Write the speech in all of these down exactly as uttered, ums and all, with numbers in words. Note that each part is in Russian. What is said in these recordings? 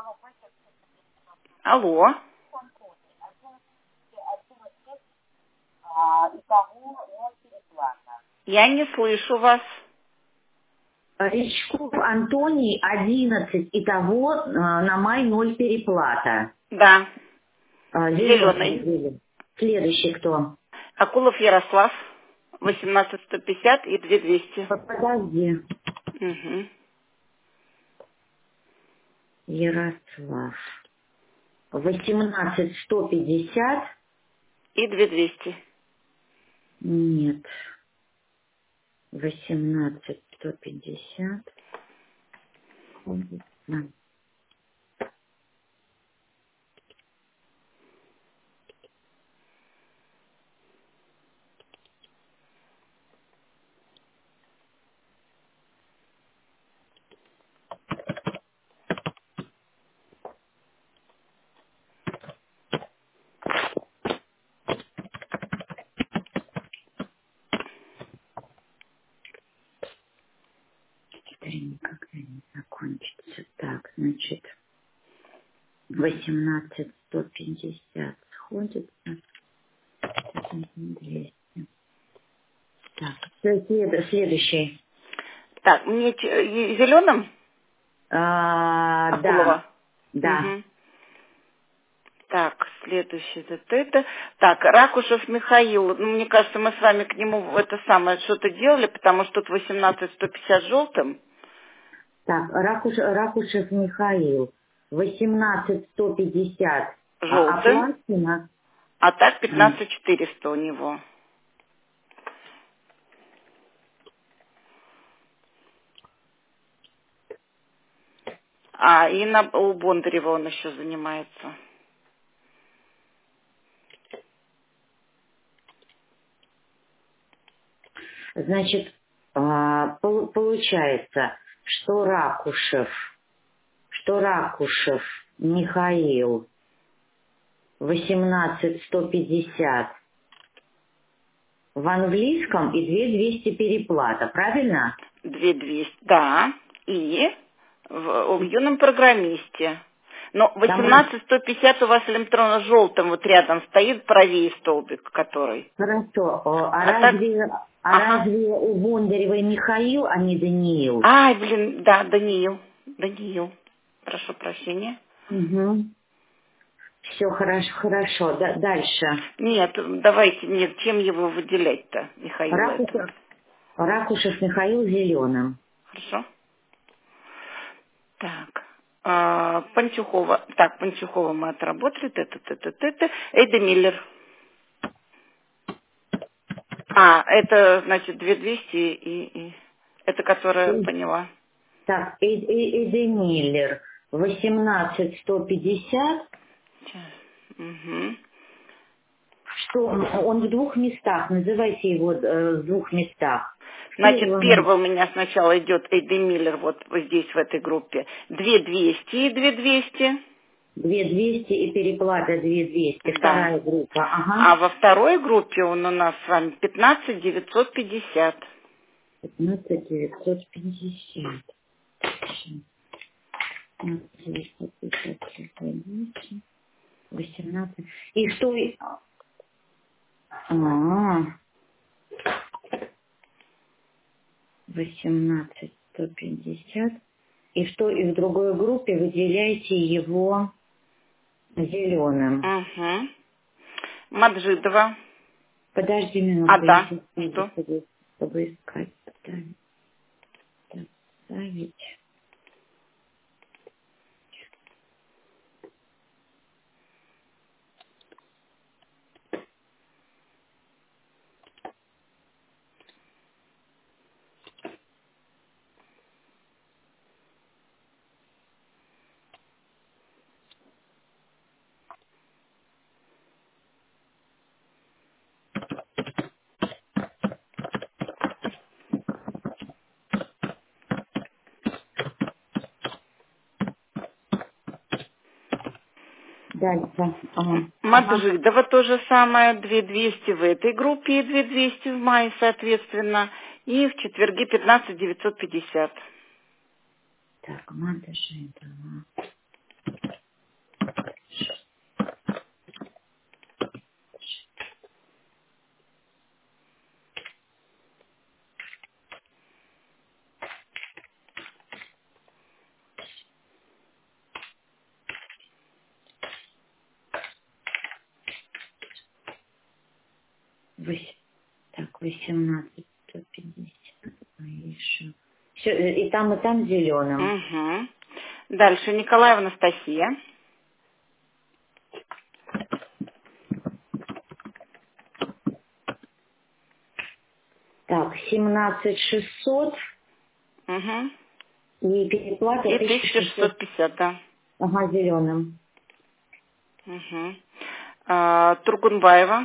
Алло. Я не слышу вас. Речков Антоний одиннадцать, итого э, на май ноль переплата. Да. Э, Зеленый. Зеленый. Зеленый. Следующий кто? Акулов Ярослав. восемнадцать сто пятьдесят и две двести. Подожди. Угу. Ярослав. восемнадцать сто пятьдесят. И две двести. Нет. восемнадцать сто пятьдесят. Никогда не закончится. Так, значит, восемнадцать сто пятьдесят сходится. двести. Так, след- следующий. Так, мне зеленым? А, да, Акулова. да. Угу. Так, следующий это, это. Так, Ракушев Михаил. Ну, мне кажется, мы с вами к нему это самое что-то делали, потому что тут восемнадцать сто пятьдесят желтым. Так, Ракуш, Ракушев Михаил. восемнадцать сто пятьдесят. А Желтым. оплачено? А так М. пятнадцать четыреста у него. А, и на, у Бондарева он еще занимается. Значит, а, пол- получается, что Ракушев, что Ракушев Михаил восемнадцать сто пятьдесят в английском и две двести переплата, правильно? две двести, да. И в, в юном программисте. Но Там, восемнадцать сто пятьдесят у вас электронно желтым вот рядом стоит, правее столбик, который. хорошо, а а А так, разве, а ага. разве у Бондарева Михаил, а не Даниил? Ай, блин, да, Даниил. Даниил. Прошу прощения. Угу. Все хорошо, хорошо. Да- дальше. Нет, давайте, нет, чем его выделять-то, Михаила этого? Ракушев, Ракушев Михаил зеленым. Хорошо? Так. А, Пантюхова. Так, Пантюхова мы отработали. Это, это, это, это. Эйда Миллер. А, это, значит, две двести и, и... Это, которая И- поняла. Так, Э- Э- Эдди Миллер восемнадцать сто пятьдесят. Сейчас. Угу. Что он, он в двух местах, называйте его э, в двух местах. В Значит, первом первый у меня сначала идет Эйда Миллер вот здесь, в этой группе. две двести и две двести. две двести и переплата две двести. Да. Вторая группа, ага. А во второй группе он у нас с вами пятнадцать девятьсот пятьдесят. пятнадцать девятьсот пятьдесят. пятнадцать девятьсот пятьдесят. восемнадцать. И что... и- А, восемнадцать сто пятьдесят. И что и в другой группе выделяете его зеленым. Угу. Маджидова. Подожди А, минутку, я да. сейчас Что? чтобы, чтобы искать. Ставить. Ставить. Дальше. Ага. Ага. Маджидова то же самое, две двести в этой группе и две двести в мае, соответственно. И в четверге пятнадцать девятьсот пятьдесят. Так, Мадажидова. Вось- Так, восемнадцать сто пятьдесят. А еще. Все, и там, и там зеленым. Угу. Дальше Николаева Анастасия. Так, семнадцать шестьсот. Угу. И переплата И тысяча тысяча шестьсот. шестьсот пятьдесят, да. Ага, зеленым. Угу. А, Тургунбаева.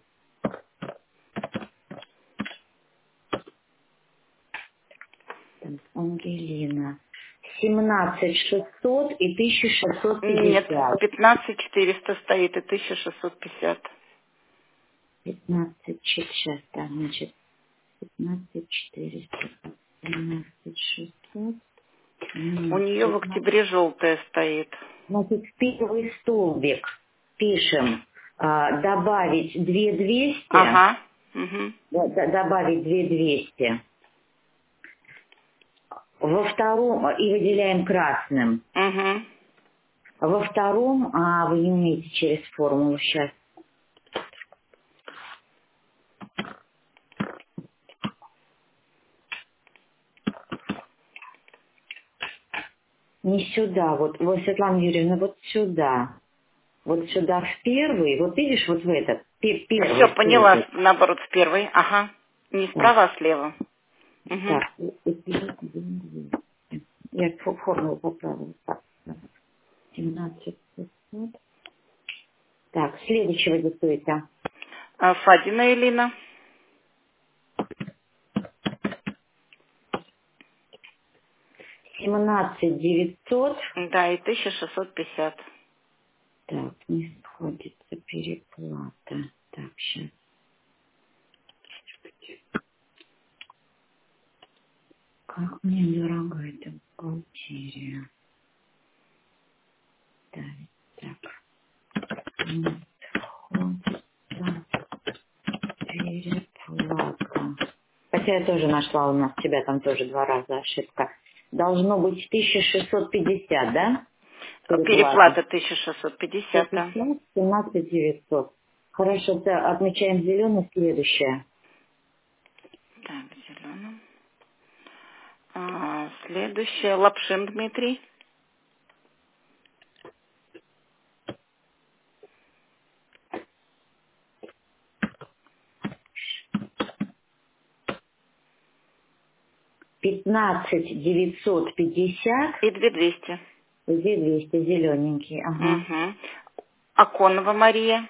Так, Ангелина. семнадцать шестьсот и тысяча шестьсот Нет, пятьдесят. пятнадцать четыреста стоит и тысяча шестьсот пятьдесят. пятнадцать четыреста. Так, значит, пятнадцать четыреста. семнадцать шестьсот. У нее в октябре желтая стоит. Значит, в первый столбик пишем а, добавить две двести. Ага. Угу. д- д- добавить две двести. Во втором и выделяем красным. Угу. Во втором, а вы не умеете через формулу сейчас. Не сюда, вот, вот, Светлана Юрьевна, вот сюда. Вот сюда в первый, вот видишь, вот в этот, пе- первый Все, поняла, столбик. наоборот, в первый. Ага. Не Так, справа, а слева. Угу. так, и- и- я фо- формулу поправила. Так, семнадцать пятьсот. Так, следующего диктуйте. А, Фадина Элина. семнадцать девятьсот. Да, и тысяча шестьсот пятьдесят. Так, не сходится переплата. Так, сейчас. Как мне дорога эта бухгалтерия. Так, так. Не сходится переплата. Хотя я тоже нашла у нас тебя там тоже два раза ошибка. Должно быть тысяча шестьсот пятьдесят, да? Переплата. Переплата тысяча шестьсот пятьдесят, да. семнадцать девятьсот. Хорошо, это отмечаем зеленый. Следующее. Так, зеленым. А, следующее. Лапшин Дмитрий. пятнадцать девятьсот пятьдесят. И две двести. Где двести, зелененький, ага. Угу. Аконова Мария.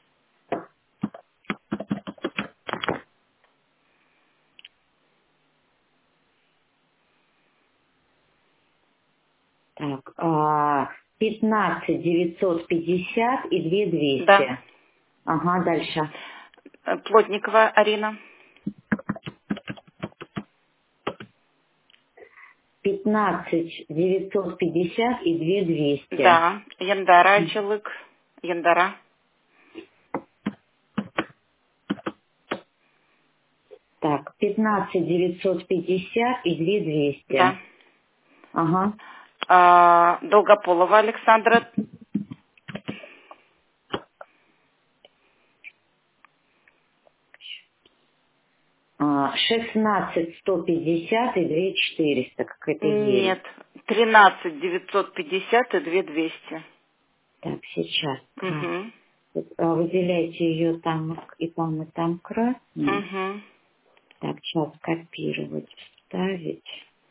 Так, а, пятнадцать девятьсот пятьдесят и две двести. Да. Ага, дальше. Э, Плотникова Арина. пятнадцать девятьсот пятьдесят и две двести. Да. Яндара Айчалык. Яндара. Так, пятнадцать девятьсот пятьдесят и две двести. Да. Ага. А, Долгополова Александра. А, шестнадцать сто пятьдесят и две четыреста. Какая-то ересь. Нет. Тринадцать девятьсот пятьдесят и две двести. Так, сейчас. Угу. А, выделяйте ее там и там, и там красным. Угу. Так, сейчас копировать, вставить.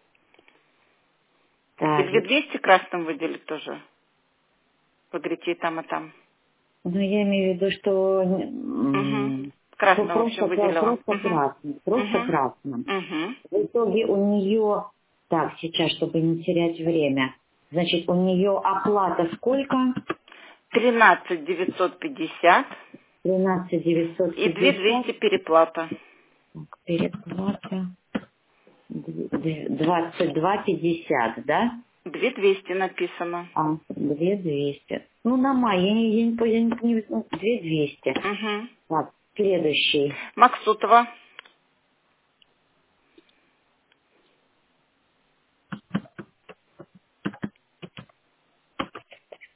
И две Ставить. двести красным выделить тоже. Вы говорите и там, и там. Ну, я имею в виду, что Угу. м, Красным, в просто, общем, выделила. просто красным. Просто Угу. красным. Угу. В итоге у нее, так, сейчас, чтобы не терять время, значит, у нее оплата сколько? Тринадцать девятьсот пятьдесят тринадцать девятьсот и две пятьдесят. двести переплата. Так, переплата двадцать два пятьдесят, да? Две двести написано. А, две двести. Ну, на май, я не, я не, я не, не- ну, две двести. Угу. Так, следующий. Максутова.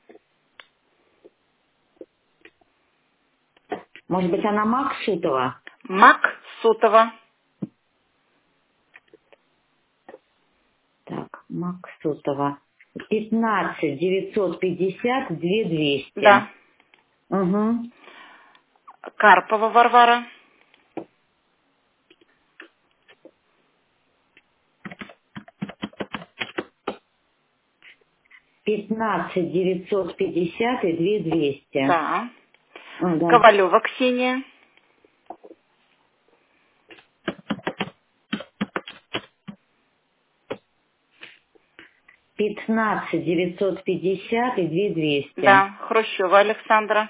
Может быть, она Максутова? Максутова. Так, Максутова. пятнадцать девятьсот пятьдесят две двести. Да. Угу. Карпова Варвара. пятнадцать девятьсот пятьдесят и две двести. Да. Ага. Ковалева Ксения. пятнадцать девятьсот пятьдесят и две двести. Да. Хрущева Александра.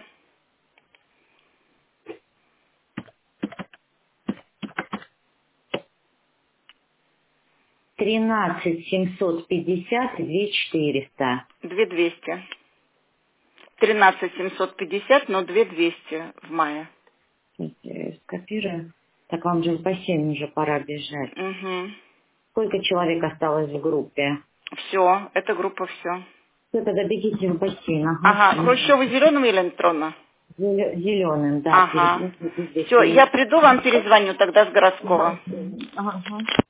тринадцать семьсот пятьдесят и две четыреста. Две двести. Тринадцать семьсот пятьдесят, но две двести в мае. Скопирую. Так вам же в бассейн уже пора бежать. Угу. Сколько человек осталось в группе? Все, эта группа все. Все, тогда бегите в бассейн. Ага. Ага, Хрущева зеленым или электронно? Зеленым, да. Ага. Все, я приду, вам перезвоню тогда с городского. Ага.